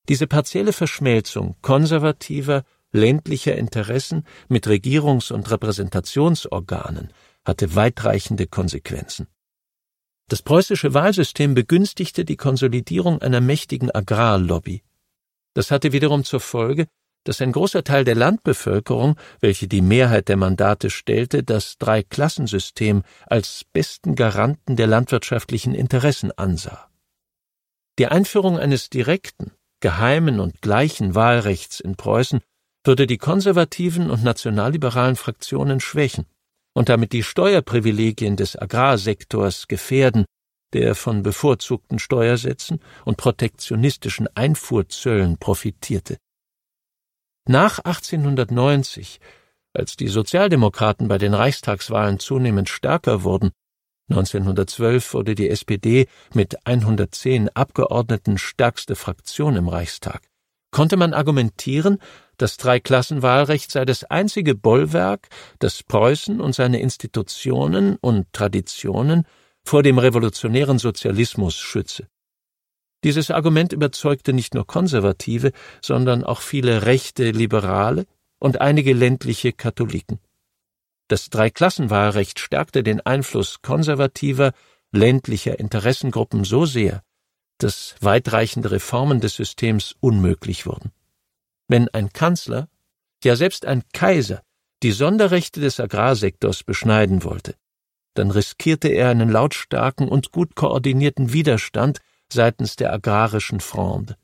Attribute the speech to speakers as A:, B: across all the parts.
A: Diese partielle Verschmelzung konservativer, ländlicher Interessen mit Regierungs- und Repräsentationsorganen hatte weitreichende Konsequenzen. Das preußische Wahlsystem begünstigte die Konsolidierung einer mächtigen Agrarlobby. Das hatte wiederum zur Folge, dass ein großer Teil der Landbevölkerung, welche die Mehrheit der Mandate stellte, das Dreiklassensystem als besten Garanten der landwirtschaftlichen Interessen ansah. Die Einführung eines direkten, geheimen und gleichen Wahlrechts in Preußen würde die konservativen und nationalliberalen Fraktionen schwächen und damit die Steuerprivilegien des Agrarsektors gefährden, der von bevorzugten Steuersätzen und protektionistischen Einfuhrzöllen profitierte. Nach 1890, als die Sozialdemokraten bei den Reichstagswahlen zunehmend stärker wurden, 1912 wurde die SPD mit 110 Abgeordneten stärkste Fraktion im Reichstag, konnte man argumentieren, das Dreiklassenwahlrecht sei das einzige Bollwerk, das Preußen und seine Institutionen und Traditionen vor dem revolutionären Sozialismus schütze. Dieses Argument überzeugte nicht nur Konservative, sondern auch viele rechte Liberale und einige ländliche Katholiken. Das Dreiklassenwahlrecht stärkte den Einfluss konservativer, ländlicher Interessengruppen so sehr, dass weitreichende Reformen des Systems unmöglich wurden. Wenn ein Kanzler, ja selbst ein Kaiser, die Sonderrechte des Agrarsektors beschneiden wollte, dann riskierte er einen lautstarken und gut koordinierten Widerstand seitens der agrarischen Fronde.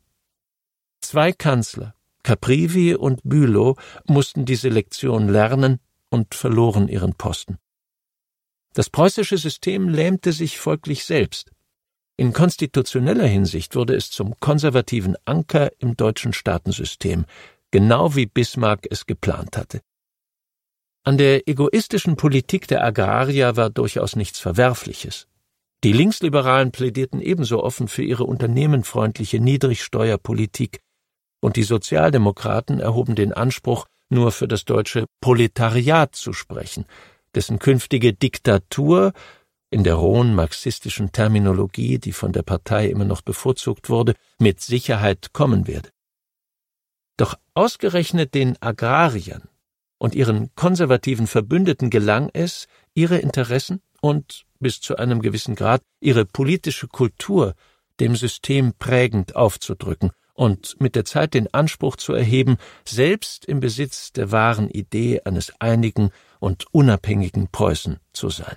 A: 2 Kanzler, Caprivi und Bülow, mussten diese Lektion lernen und verloren ihren Posten. Das preußische System lähmte sich folglich selbst. In konstitutioneller Hinsicht wurde es zum konservativen Anker im deutschen Staatensystem, genau wie Bismarck es geplant hatte. An der egoistischen Politik der Agrarier war durchaus nichts Verwerfliches. Die Linksliberalen plädierten ebenso offen für ihre unternehmenfreundliche Niedrigsteuerpolitik, und die Sozialdemokraten erhoben den Anspruch, nur für das deutsche Proletariat zu sprechen, dessen künftige Diktatur, in der rohen marxistischen Terminologie, die von der Partei immer noch bevorzugt wurde, mit Sicherheit kommen werde. Doch ausgerechnet den Agrariern und ihren konservativen Verbündeten gelang es, ihre Interessen und, bis zu einem gewissen Grad, ihre politische Kultur dem System prägend aufzudrücken und mit der Zeit den Anspruch zu erheben, selbst im Besitz der wahren Idee eines einigen und unabhängigen Preußen zu sein.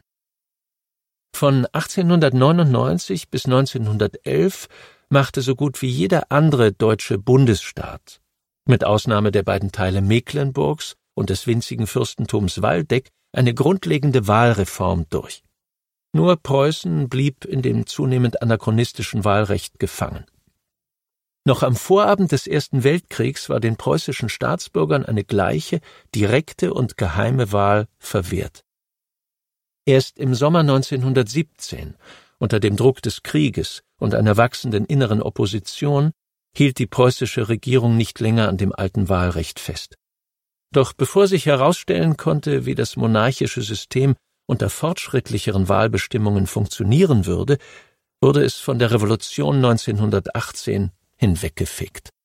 A: Von 1899 bis 1911 machte so gut wie jeder andere deutsche Bundesstaat, mit Ausnahme der beiden Teile Mecklenburgs und des winzigen Fürstentums Waldeck, eine grundlegende Wahlreform durch. Nur Preußen blieb in dem zunehmend anachronistischen Wahlrecht gefangen. Noch am Vorabend des Ersten Weltkriegs war den preußischen Staatsbürgern eine gleiche, direkte und geheime Wahl verwehrt. Erst im Sommer 1917, unter dem Druck des Krieges und einer wachsenden inneren Opposition, hielt die preußische Regierung nicht länger an dem alten Wahlrecht fest. Doch bevor sich herausstellen konnte, wie das monarchische System unter fortschrittlicheren Wahlbestimmungen funktionieren würde, wurde es von der Revolution 1918 hinweggefegt.